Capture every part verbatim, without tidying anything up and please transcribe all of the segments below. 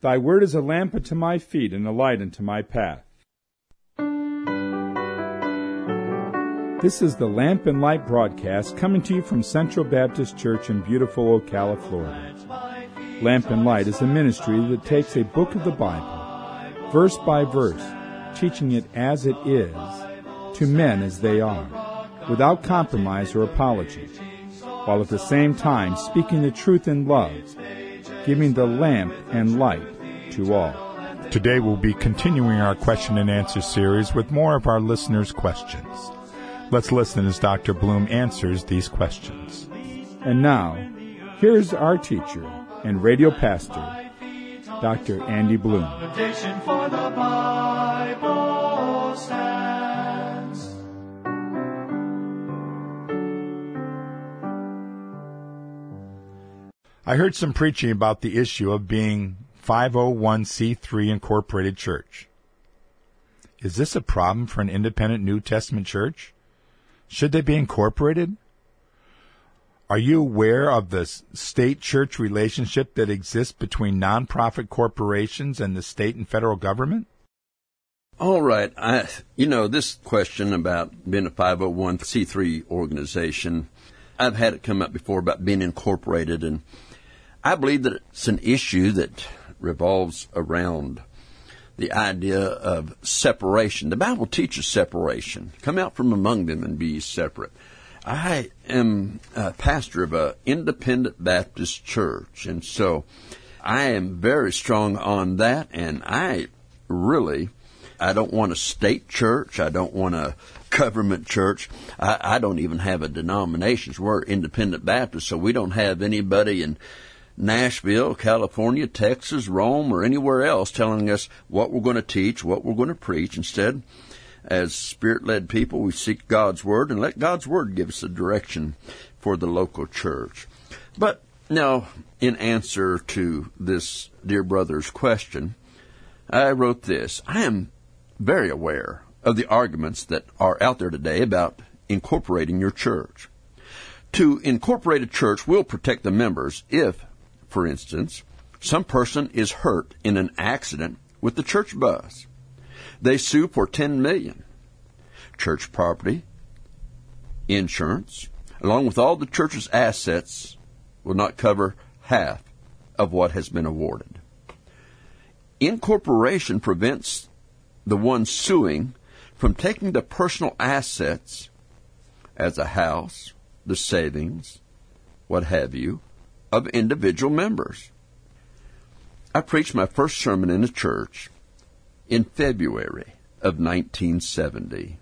Thy word is a lamp unto my feet and a light unto my path. This is the Lamp and Light broadcast coming to you from Central Baptist Church in beautiful Ocala, Florida. Lamp and Light is a ministry that takes a book of the Bible, verse by verse, teaching it as it is, to men as they are, without compromise or apology, while at the same time speaking the truth in love, giving the lamp and light to all. Today we'll be continuing our question and answer series with more of our listeners' questions. Let's listen as Doctor Bloom answers these questions. And now, here's our teacher and radio pastor, Doctor Andy Bloom. For the Bible stands. I heard some preaching about the issue of being five oh one c three incorporated church. Is this a problem for an independent New Testament church? Should they be incorporated? Are you aware of the state-church relationship that exists between nonprofit corporations and the state and federal government? All right. I, you know, this question about being a five oh one c three organization, I've had it come up before about being incorporated, and I believe that it's an issue that revolves around the idea of separation. The Bible teaches separation. Come out from among them and be ye separate. I am a pastor of an independent Baptist church, and so I am very strong on that, and I really, I don't want a state church. I don't want a government church. I, I don't even have a denomination. We're independent Baptists, so we don't have anybody in Nashville, California, Texas, Rome, or anywhere else telling us what we're going to teach, what we're going to preach. Instead, as Spirit-led people, we seek God's Word and let God's Word give us a direction for the local church. But now, in answer to this dear brother's question, I wrote this. I am very aware of the arguments that are out there today about incorporating your church. To incorporate a church will protect the members if, for instance, some person is hurt in an accident with the church bus. They sue for ten million dollars. Church property, insurance, along with all the church's assets, will not cover half of what has been awarded. Incorporation prevents the one suing from taking the personal assets as a house, the savings, what have you, of individual members. I preached my first sermon in a church in February of nineteen seventy.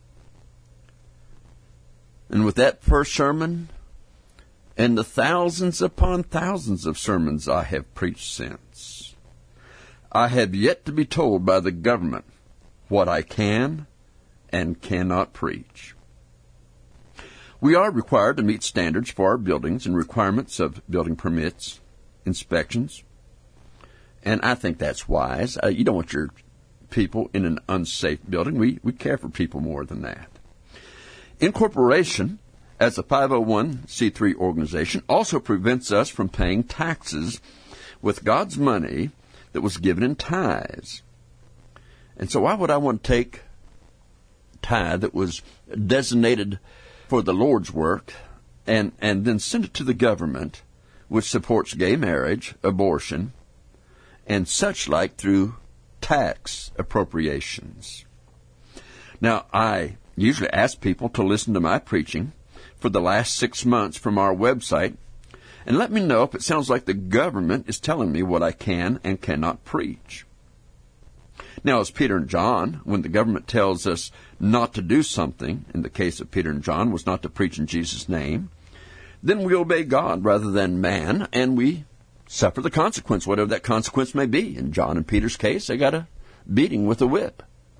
And with that first sermon, and the thousands upon thousands of sermons I have preached since, I have yet to be told by the government what I can and cannot preach. We are required to meet standards for our buildings and requirements of building permits, inspections, and I think that's wise. Uh, you don't want your people in an unsafe building. We, we care for people more than that. Incorporation as a five oh one c three organization also prevents us from paying taxes with God's money that was given in tithes. And so why would I want to take tithe that was designated for the Lord's work and, and then send it to the government, which supports gay marriage, abortion, and such like through tax appropriations? Now, I usually ask people to listen to my preaching for the last six months from our website and let me know if it sounds like the government is telling me what I can and cannot preach. Now, as Peter and John, when the government tells us not to do something, in the case of Peter and John, was not to preach in Jesus' name, then we obey God rather than man, and we suffer the consequence, whatever that consequence may be. In John and Peter's case, they got a beating with a whip.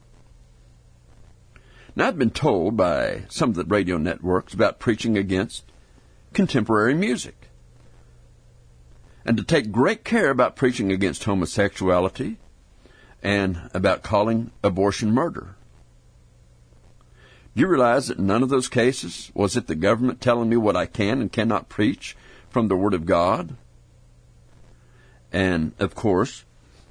Now, I've been told by some of the radio networks about preaching against contemporary music, and to take great care about preaching against homosexuality and about calling abortion murder. Do you realize that in none of those cases was it the government telling me what I can and cannot preach from the Word of God? And, of course,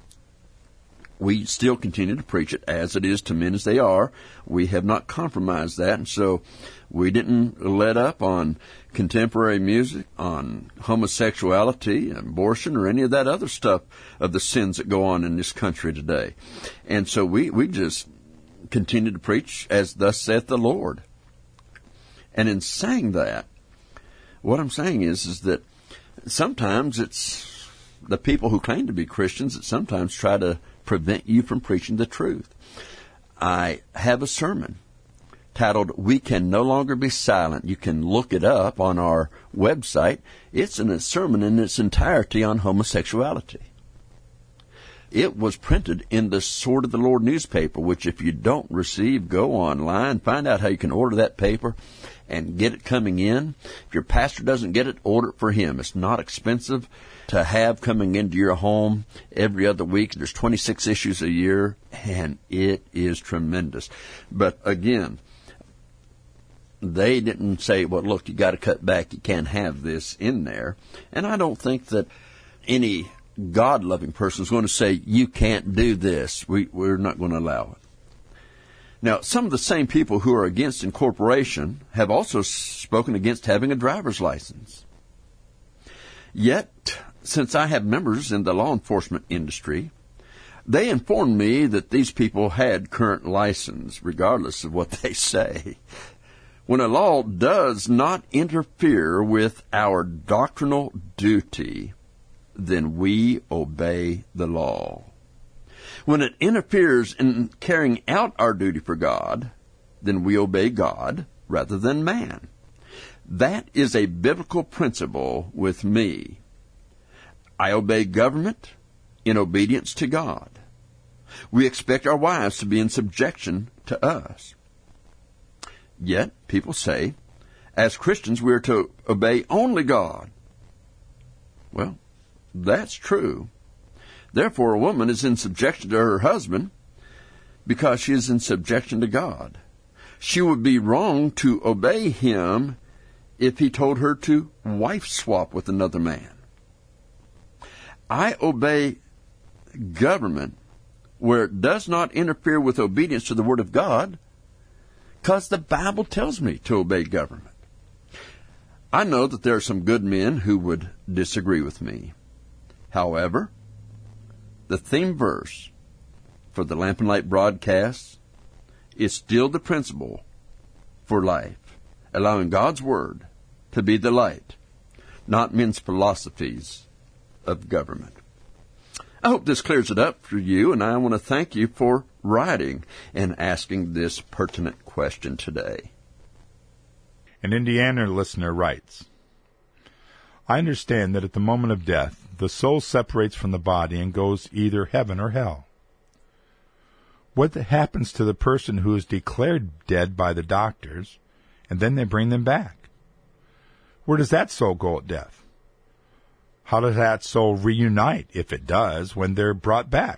we still continue to preach it as it is to men as they are. We have not compromised that, and so we didn't let up on contemporary music, on homosexuality, abortion, or any of that other stuff of the sins that go on in this country today. And so we, we just continue to preach as thus saith the Lord. And in saying that, what I'm saying is, is that sometimes it's the people who claim to be Christians that sometimes try to prevent you from preaching the truth. I have a sermon titled, We Can No Longer Be Silent. You can look it up on our website. It's a sermon in its entirety on homosexuality. It was printed in the Sword of the Lord newspaper, which if you don't receive, go online, find out how you can order that paper and get it coming in. If your pastor doesn't get it, order it for him. It's not expensive to have coming into your home every other week. There's twenty-six issues a year, and it is tremendous. But again, they didn't say, well, look, you got to cut back. You can't have this in there. And I don't think that any God-loving person is going to say, you can't do this. We, we're not going to allow it. Now, some of the same people who are against incorporation have also spoken against having a driver's license. Yet, since I have members in the law enforcement industry, they informed me that these people had current license, regardless of what they say. When a law does not interfere with our doctrinal duty, then we obey the law. When it interferes in carrying out our duty for God, then we obey God rather than man. That is a biblical principle with me. I obey government in obedience to God. We expect our wives to be in subjection to us. Yet, people say, as Christians, we are to obey only God. Well, that's true. Therefore, a woman is in subjection to her husband because she is in subjection to God. She would be wrong to obey him if he told her to wife swap with another man. I obey government where it does not interfere with obedience to the Word of God because the Bible tells me to obey government. I know that there are some good men who would disagree with me. However, the theme verse for the Lamp and Light broadcast is still the principle for life, allowing God's Word to be the light, not men's philosophies of government. I hope this clears it up for you, and I want to thank you for writing and asking this pertinent question today. An Indiana listener writes, I understand that at the moment of death, the soul separates from the body and goes either heaven or hell. What happens to the person who is declared dead by the doctors, and then they bring them back? Where does that soul go at death? How does that soul reunite, if it does, when they're brought back?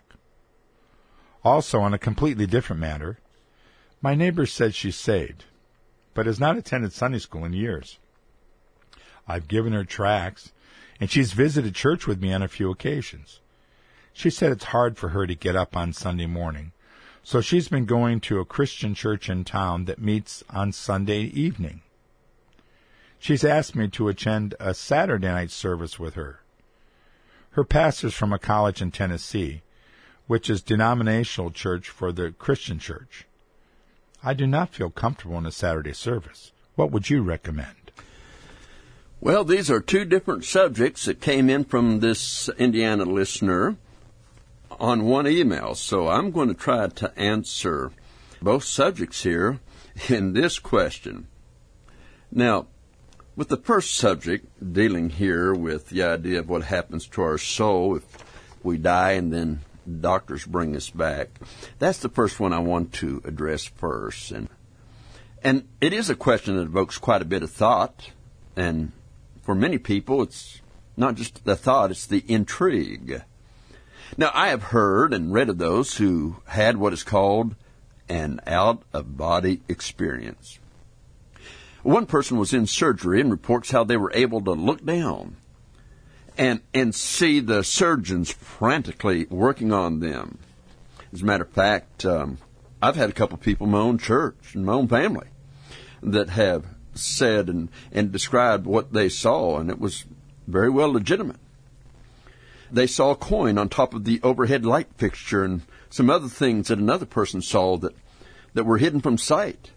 Also, on a completely different matter, my neighbor said she's saved, but has not attended Sunday school in years. I've given her tracts, and she's visited church with me on a few occasions. She said it's hard for her to get up on Sunday morning, so she's been going to a Christian church in town that meets on Sunday evening. She's asked me to attend a Saturday night service with her. Her pastor's from a college in Tennessee, which is denominational church for the Christian church. I do not feel comfortable in a Saturday service. What would you recommend? Well, these are two different subjects that came in from this Indiana listener on one email. So I'm going to try to answer both subjects here in this question. Now, with the first subject, dealing here with the idea of what happens to our soul if we die and then doctors bring us back, that's the first one I want to address first. And, and it is a question that evokes quite a bit of thought, and for many people, it's not just the thought, it's the intrigue. Now, I have heard and read of those who had what is called an out-of-body experience. One person was in surgery and reports how they were able to look down and, and see the surgeons frantically working on them. As a matter of fact, um, I've had a couple of people in my own church and my own family that have said and, and described what they saw, and it was very well legitimate. They saw a coin on top of the overhead light fixture and some other things that another person saw that, that were hidden from sight.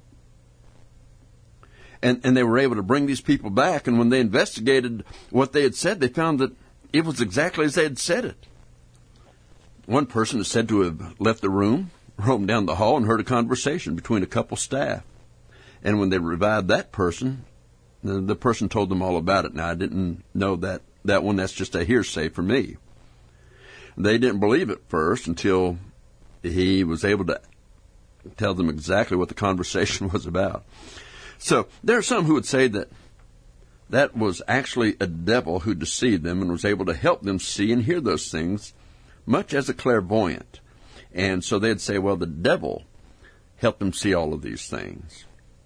And, and they were able to bring these people back, and when they investigated what they had said, they found that it was exactly as they had said it. One person is said to have left the room, roamed down the hall, and heard a conversation between a couple staff. And when they revived that person, the, the person told them all about it. Now, I didn't know that, that one. That's just a hearsay for me. They didn't believe it first until he was able to tell them exactly what the conversation was about. So there are some who would say that that was actually a devil who deceived them and was able to help them see and hear those things, much as a clairvoyant. And so they'd say, well, the devil helped them see all of these things.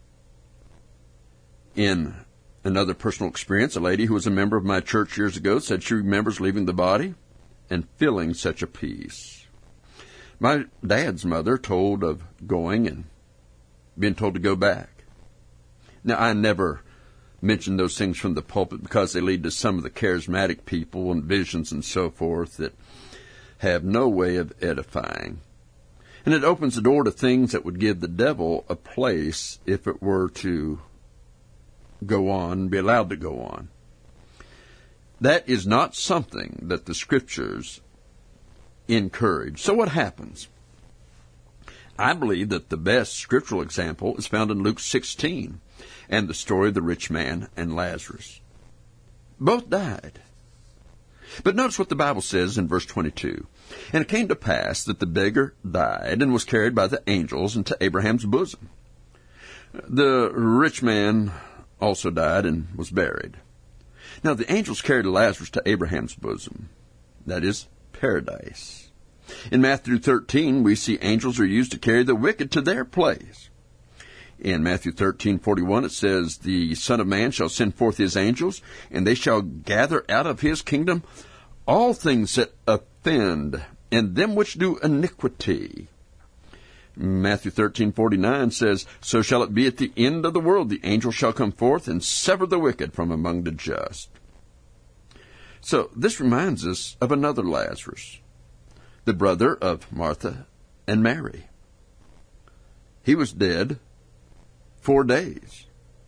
In another personal experience, a lady who was a member of my church years ago said she remembers leaving the body and feeling such a peace. My dad's mother told of going and being told to go back. Now, I never mention those things from the pulpit because they lead to some of the charismatic people and visions and so forth that have no way of edifying. And it opens the door to things that would give the devil a place if it were to go on, be allowed to go on. That is not something that the Scriptures encourage. So what happens? I believe that the best scriptural example is found in Luke sixteen and the story of the rich man and Lazarus. Both died. But notice what the Bible says in verse twenty-two. And it came to pass that the beggar died and was carried by the angels into Abraham's bosom. The rich man also died and was buried. Now the angels carried Lazarus to Abraham's bosom. That is paradise. In Matthew thirteen, we see angels are used to carry the wicked to their place. In Matthew thirteen forty-one, it says, the Son of Man shall send forth his angels, and they shall gather out of his kingdom all things that offend, and them which do iniquity. Matthew thirteen forty-nine says, so shall it be at the end of the world. The angels shall come forth and sever the wicked from among the just. So this reminds us of another Lazarus, the brother of Martha and Mary. He was dead four days.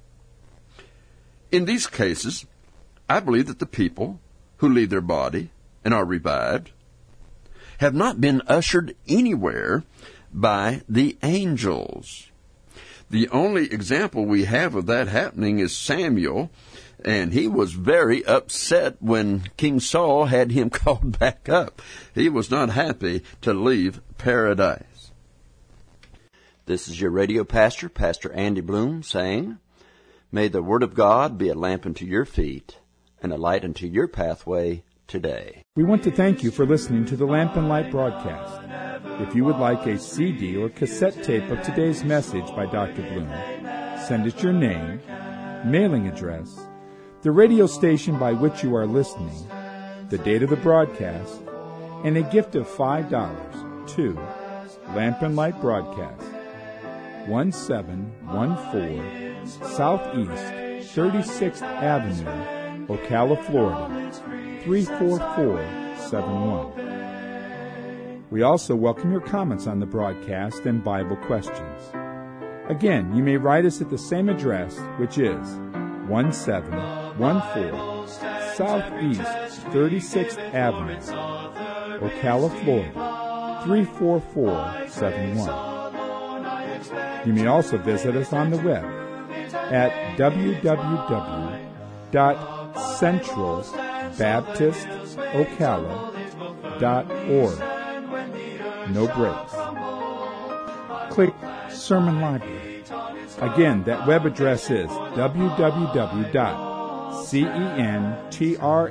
In these cases, I believe that the people who leave their body and are revived have not been ushered anywhere by the angels. The only example we have of that happening is Samuel, and he was very upset when King Saul had him called back up. He was not happy to leave paradise. This is your radio pastor, Pastor Andy Bloom, saying, may the Word of God be a lamp unto your feet and a light unto your pathway today. We want to thank you for listening to the Lamp and Light broadcast. If you would like a C D or cassette tape of today's message by Doctor Bloom, send us your name, mailing address, the radio station by which you are listening, the date of the broadcast, and a gift of five dollars to Lamp and Light Broadcast, one seven one four Southeast thirty-sixth Avenue, Ocala, Florida, three four four seven one. We also welcome your comments on the broadcast and Bible questions. Again, you may write us at the same address, which is one seven one four Southeast thirty-sixth Avenue, Ocala, Florida, three four four seven one. You may also visit us on the web at w w w dot central baptist ocala dot org. No breaks. Click Sermon Library. Again, that web address is w w w dot central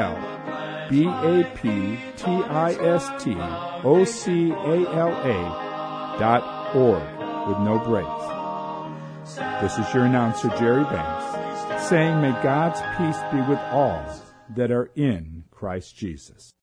baptist ocala dot org with no breaks. This is your announcer, Jerry Banks, saying may God's peace be with all that are in Christ Jesus.